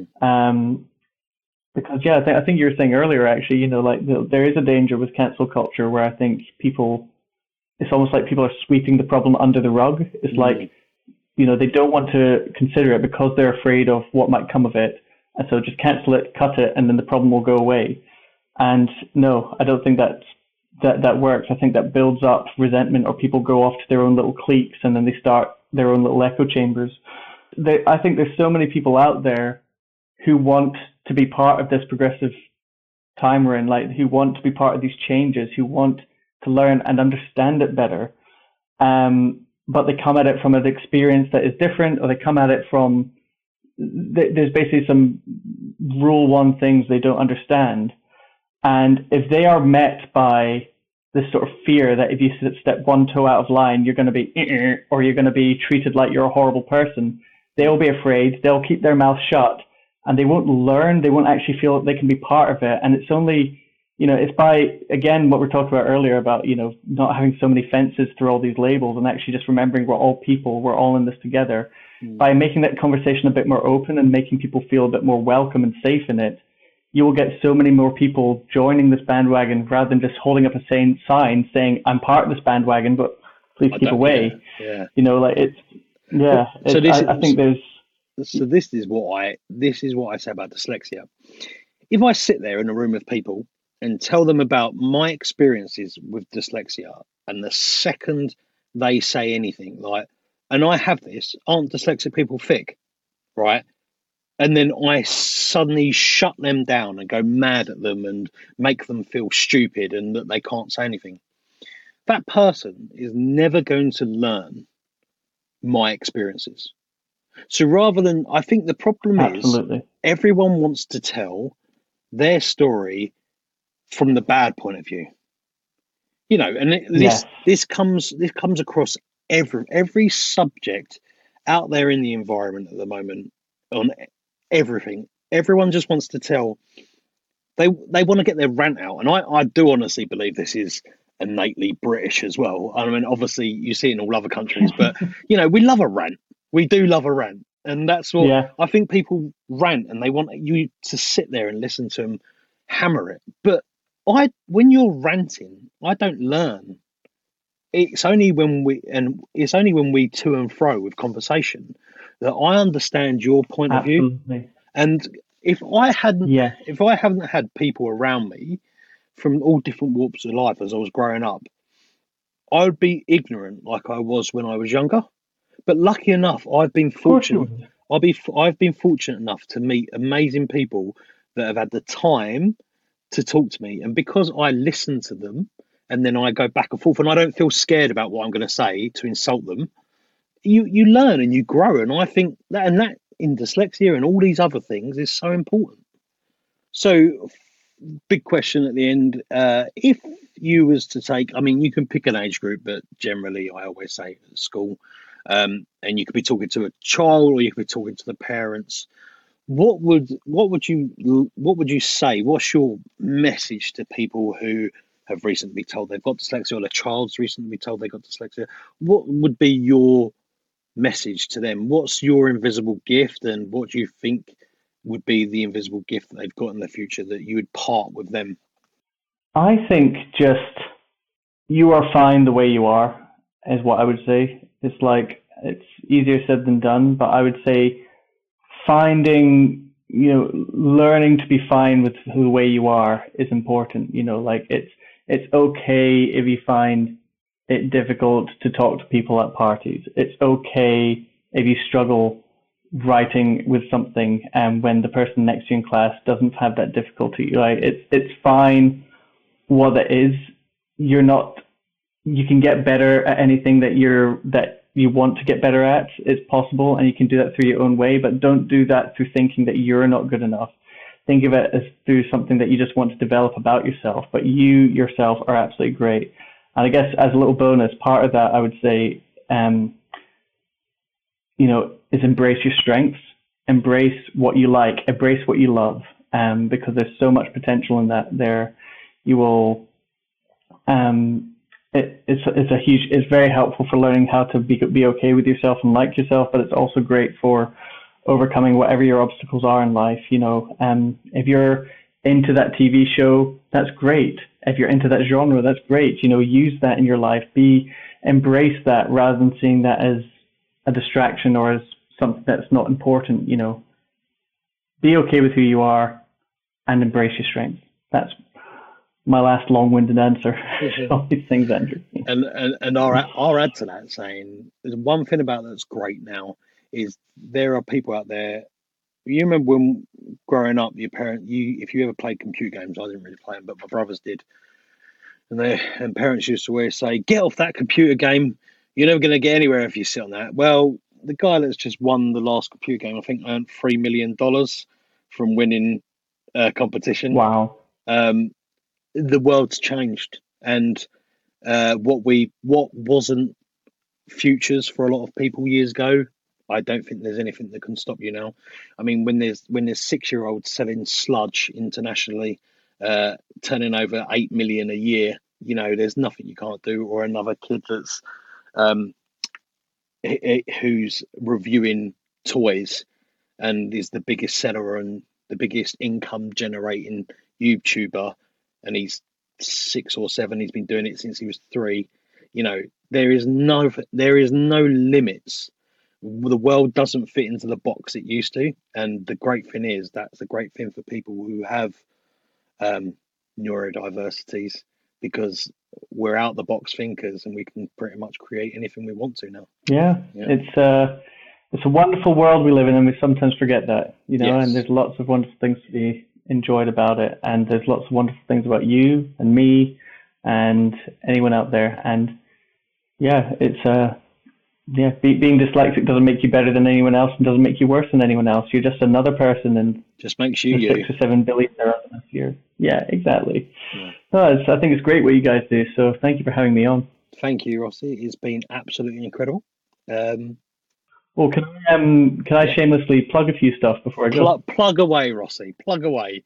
Because I think you were saying earlier, actually, there is a danger with cancel culture where I think it's almost like people are sweeping the problem under the rug. It's like, they don't want to consider it because they're afraid of what might come of it. And so just cancel it, cut it, and then the problem will go away. And no, I don't think that works. I think that builds up resentment, or people go off to their own little cliques and then they start their own little echo chambers. I think there's so many people out there who want to be part of this progressive time we're in, like, who want to be part of these changes, who want to learn and understand it better. But they come at it from an experience that is different, or they come at it from, there's basically some rule one things they don't understand. And if they are met by this sort of fear that if you step one toe out of line, you're going to be, or you're going to be treated like you're a horrible person, they'll be afraid, they'll keep their mouth shut, and they won't learn, they won't actually feel that they can be part of it. And it's only, it's by, again, what we talked about earlier about, not having so many fences through all these labels, and actually just remembering we're all people, we're all in this together. By making that conversation a bit more open and making people feel a bit more welcome and safe in it, you will get so many more people joining this bandwagon rather than just holding up a sign saying, I'm part of this bandwagon, but please keep away. Yeah. I think there's... So this is what I say about dyslexia. If I sit there in a room of people and tell them about my experiences with dyslexia, and the second they say anything like, and I have this, aren't dyslexic people thick, right? And then I suddenly shut them down and go mad at them and make them feel stupid and that they can't say anything. That person is never going to learn my experiences. So rather than, I think the problem is everyone wants to tell their story from the bad point of view. And this comes across every subject out there in the environment at the moment, on everything. Everyone just wants to tell, they want to get their rant out. And I do honestly believe this is innately British as well. I mean, obviously you see it in all other countries, but we love a rant. We do love a rant. And that's what I think people rant, and they want you to sit there and listen to them hammer it. But when you're ranting, I don't learn it's only when we to and fro with conversation that I understand your point of view. Absolutely. And if I hadn't, Yes. if I haven't had people around me from all different walks of life as I was growing up, I would be ignorant like I was when I was younger. But lucky enough, I've been Of course you fortunate. would. I've been fortunate enough to meet amazing people that have had the time to talk to me, and because I listen to them, and then I go back and forth, and I don't feel scared about what I'm going to say to insult them. You learn and you grow, and I think that in dyslexia and all these other things is so important. So, big question at the end: if you was to take, I mean, you can pick an age group, but generally, I always say at school, and you could be talking to a child or you could be talking to the parents. What would you say? What's your message to people who have recently been told they've got dyslexia, or their child's recently been told they got dyslexia? What would be your message to them? What's your invisible gift, and what do you think would be the invisible gift that they've got in the future that you would part with them? I think just you are fine the way you are is what I would say. It's like it's easier said than done, but I would say finding, learning to be fine with the way you are is important. Like it's okay if you find it difficult to talk to people at parties. It's okay if you struggle writing with something and when the person next to you in class doesn't have that difficulty. Like it's fine what it is. You can get better at anything that you want to get better at. It's possible, and you can do that through your own way, but don't do that through thinking that you're not good enough. Think of it as through something that you just want to develop about yourself, but you yourself are absolutely great. And I guess as a little bonus, part of that I would say, is embrace your strengths, embrace what you like, embrace what you love, because there's so much potential in that there. You will, it's very helpful for learning how to be okay with yourself and like yourself, but it's also great for overcoming whatever your obstacles are in life. If you're into that TV show, that's great. If you're into that genre, that's great. Use that in your life. Embrace that rather than seeing that as a distraction or as something that's not important. Be okay with who you are and embrace your strengths. That's my last long-winded answer. All these things, Andrew. And I'll add to that, saying there's one thing about that's great now is there are people out there. You remember when growing up, if you ever played computer games, I didn't really play them, but my brothers did, and parents used to always say, "Get off that computer game. You're never going to get anywhere if you sit on that." Well, the guy that's just won the last computer game, I think, earned $3 million from winning a competition. Wow. The world's changed, and what wasn't futures for a lot of people years ago, I don't think there's anything that can stop you now. I mean, when there's 6-year-olds selling sludge internationally, turning over 8 million a year, there's nothing you can't do. Or another kid that's who's reviewing toys and is the biggest seller and the biggest income generating YouTuber, and he's 6 or 7. He's been doing it since he was 3. There is no limits. The world doesn't fit into the box it used to, and the great thing is that's a great thing for people who have neurodiversities, because we're out the box thinkers and we can pretty much create anything we want to now. Yeah. It's a wonderful world we live in, and we sometimes forget that, yes. And there's lots of wonderful things to be enjoyed about it, and there's lots of wonderful things about you and me and anyone out there. And it's being dyslexic doesn't make you better than anyone else and doesn't make you worse than anyone else. You're just another person, and just makes you 6 or 7 billion there are this year. Yeah, exactly. I think it's great what you guys do, so thank you for having me on. Thank you, Rossi. It's been absolutely incredible. Well, can I shamelessly plug a few stuff before I go? Plug away, Rossi. Plug away.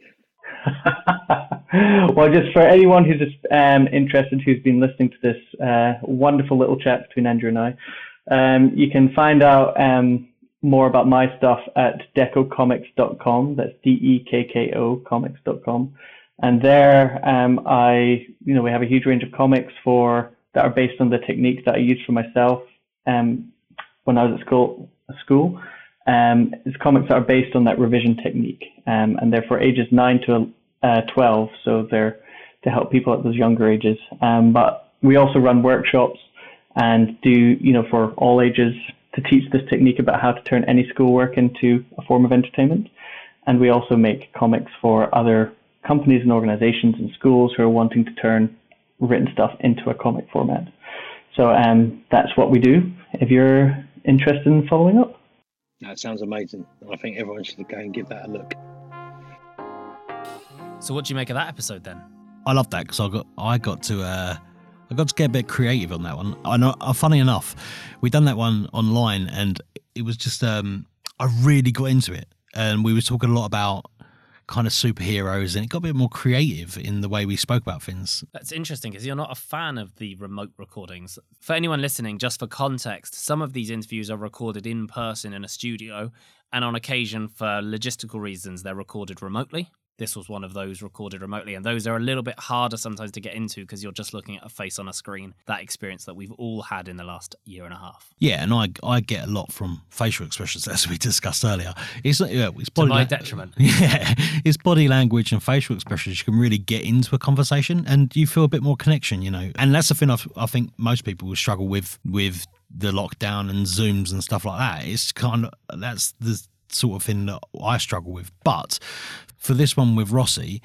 Well, just for anyone who's just interested, who's been listening to this wonderful little chat between Andrew and I, you can find out more about my stuff at dekkocomics.com. That's DEKKO comics.com. And there, we have a huge range of comics for that are based on the techniques that I used for myself when I was at school. It's comics that are based on that revision technique, and they're for ages 9 to 12, so they're to help people at those younger ages. But we also run workshops and do, for all ages, to teach this technique about how to turn any schoolwork into a form of entertainment. And we also make comics for other companies and organizations and schools who are wanting to turn written stuff into a comic format. So that's what we do, if you're interested in following up. That sounds amazing. I think everyone should go and give that a look. So what do you make of that episode then? I love that because I got to get a bit creative on that one. I know, funny enough, we done that one online, and it was just I really got into it, and we were talking a lot about kind of superheroes, and it got a bit more creative in the way we spoke about things. That's interesting because you're not a fan of the remote recordings. For anyone listening, just for context, some of these interviews are recorded in person in a studio, and on occasion, for logistical reasons, they're recorded remotely. This was one of those recorded remotely, and those are a little bit harder sometimes to get into because you're just looking at a face on a screen, that experience that we've all had in the last year and a half. Yeah, and I get a lot from facial expressions, as we discussed earlier. It's body to my detriment. Yeah, it's body language and facial expressions. You can really get into a conversation and you feel a bit more connection, And that's the thing I think most people will struggle with the lockdown and Zooms and stuff like that. It's that's the sort of thing that I struggle with. But for this one with Rossi,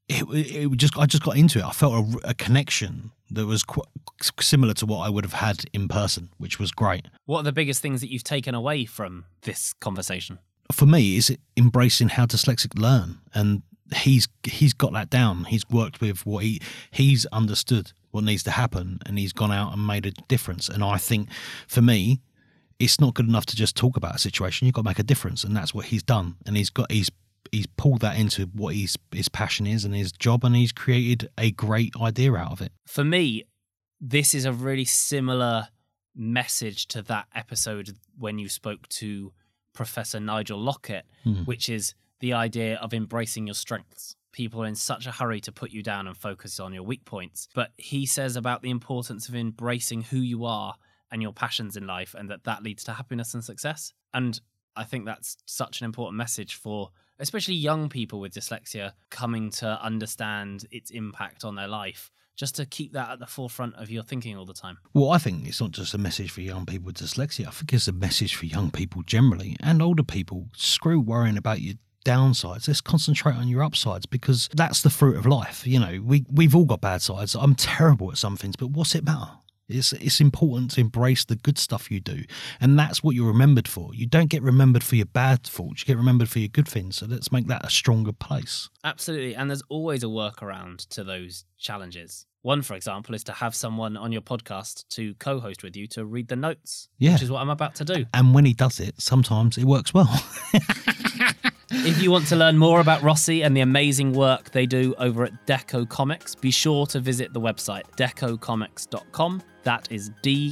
I just got into it. I felt a connection that was quite similar to what I would have had in person, which was great. What are the biggest things that you've taken away from this conversation? For me, is embracing how dyslexic learn, and he's got that down. He's worked with what he's understood what needs to happen, and he's gone out and made a difference. And I think for me, it's not good enough to just talk about a situation. You've got to make a difference, and that's what he's done. And he's pulled that into what his passion is and his job, and he's created a great idea out of it. For me, this is a really similar message to that episode when you spoke to Professor Nigel Lockett, which is the idea of embracing your strengths. People are in such a hurry to put you down and focus on your weak points. But he says about the importance of embracing who you are and your passions in life, and that leads to happiness and success. And I think that's such an important message for especially young people with dyslexia coming to understand its impact on their life, just to keep that at the forefront of your thinking all the time. Well, I think it's not just a message for young people with dyslexia. I think it's a message for young people generally and older people. Screw worrying about your downsides. Let's concentrate on your upsides, because that's the fruit of life. We've all got bad sides. I'm terrible at some things, but what's it matter? It's important to embrace the good stuff you do, and that's what you're remembered for. You don't get remembered for your bad faults, you get remembered for your good things, so let's make that a stronger place. Absolutely, and there's always a workaround to those challenges. One, for example, is to have someone on your podcast to co-host with you to read the notes, which is what I'm about to do. And when he does it, sometimes it works well. If you want to learn more about Rossi and the amazing work they do over at Deco Comics, be sure to visit the website decocomics.com. That is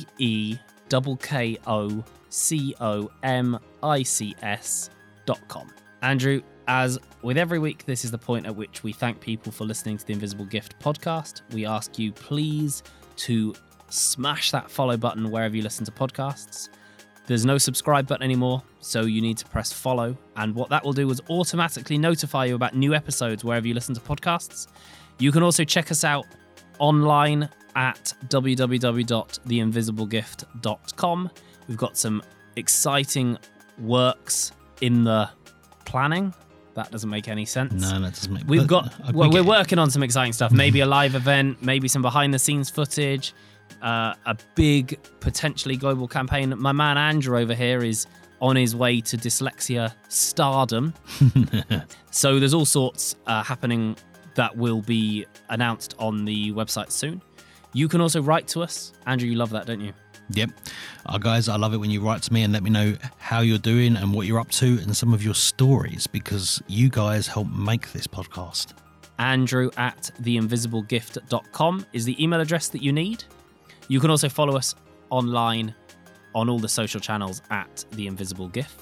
DEKOCOMICS.com. Andrew, as with every week, this is the point at which we thank people for listening to the Invisible Gift podcast. We ask you please to smash that follow button wherever you listen to podcasts. There's no subscribe button anymore, so you need to press follow. And what that will do is automatically notify you about new episodes wherever you listen to podcasts. You can also check us out online at www.theinvisiblegift.com. We've got some exciting works in the planning. That doesn't make any sense. No, that doesn't make sense. We're working on some exciting stuff. Maybe a live event, maybe some behind the scenes footage. A big, potentially global campaign. My man Andrew over here is on his way to dyslexia stardom. So there's all sorts happening that will be announced on the website soon. You can also write to us. Andrew, you love that, don't you? Yep. Guys, I love it when you write to me and let me know how you're doing and what you're up to and some of your stories, because you guys help make this podcast. Andrew at theinvisiblegift.com is the email address that you need. You can also follow us online on all the social channels at The Invisible Gift.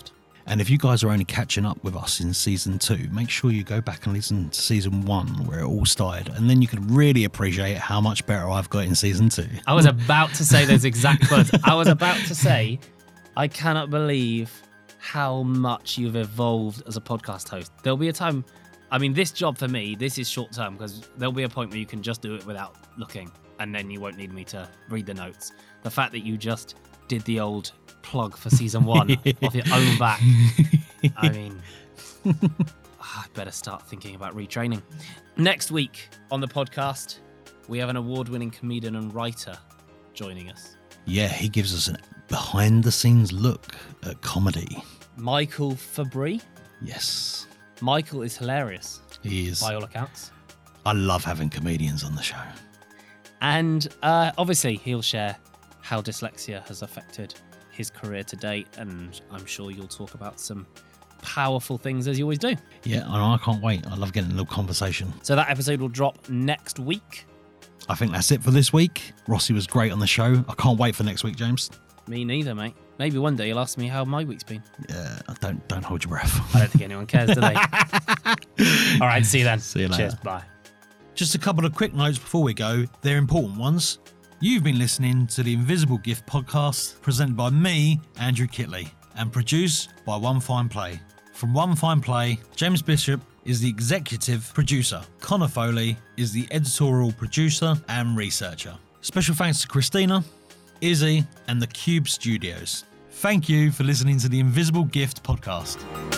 And if you guys are only catching up with us in season 2, make sure you go back and listen to season 1 where it all started, and then you can really appreciate how much better I've got in season 2. I was about to say those exact words. I was about to say, I cannot believe how much you've evolved as a podcast host. There'll be a time, I mean, this job for me, this is short term, because there'll be a point where you can just do it without looking, and then you won't need me to read the notes. The fact that you just did the old plug for season 1 off your own back. I mean, I better start thinking about retraining. Next week on the podcast, we have an award-winning comedian and writer joining us. Yeah, he gives us a behind-the-scenes look at comedy. Michael Fabry. Yes. Michael is hilarious. He is. By all accounts. I love having comedians on the show. And obviously, he'll share how dyslexia has affected his career to date, and I'm sure you'll talk about some powerful things as you always do. Yeah, I can't wait. I love getting a little conversation. So that episode will drop next week. I think that's it for this week. Rossi was great on the show. I can't wait for next week, James. Me neither, mate. Maybe one day you'll ask me how my week's been. Yeah, don't hold your breath. I don't think anyone cares, do they? All right, see you then. See you later. Cheers, bye. Just a couple of quick notes before we go. They're important ones. You've been listening to the Invisible Gift podcast, presented by me, Andrew Kitley, and produced by One Fine Play. From One Fine Play, James Bishop is the executive producer. Connor Foley is the editorial producer and researcher. Special thanks to Christina, Izzy, and the Cube Studios. Thank you for listening to the Invisible Gift podcast.